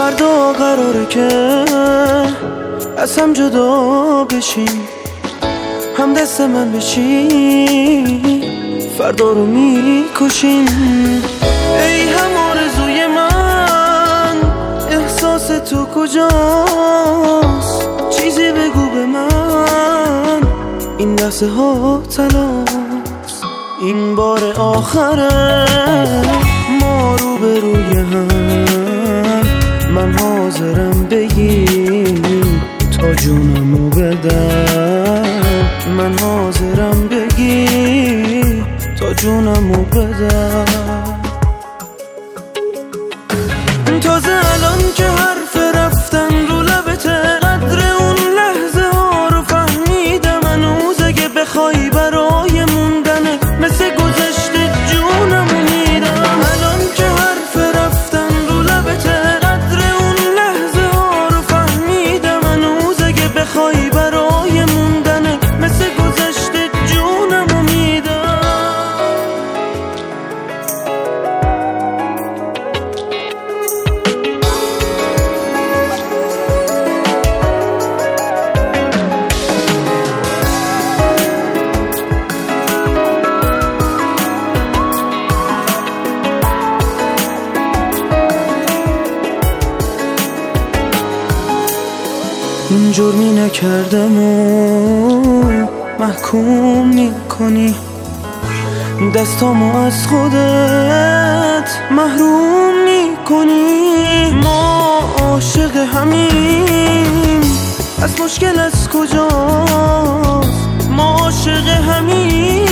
فردا قراره که از هم جدا بشیم، هم دست من بشین، فردا رو میکشین. ای هم آرزوی من، احساس تو کجاست؟ چیزی بگو به من، این لحظه ها تلاست. این بار آخره ما رو به روی هم، من حاضرم بگی تا جونمو بدم، من حاضرم بگی تا جونمو بدم. تازه الان که حرف رفتن رو لبته، قدر اون لحظه ها رو فهمیدم. هنوز اگه بخوای برای موندنه، مثل گذشته جونمو میدم. الان که حرف رفتن رو لبته، قدر اون لحظه ها رو فهمیدم. هنوز اگه بخوای برای موندنه، مثل گذشته جونمو میدم. این جرمی نکردم و محکوم میکنی، دستامو از خودت محروم میکنی. ما عاشق همیم، از مشکل از کجاست؟ ما عاشق همیم،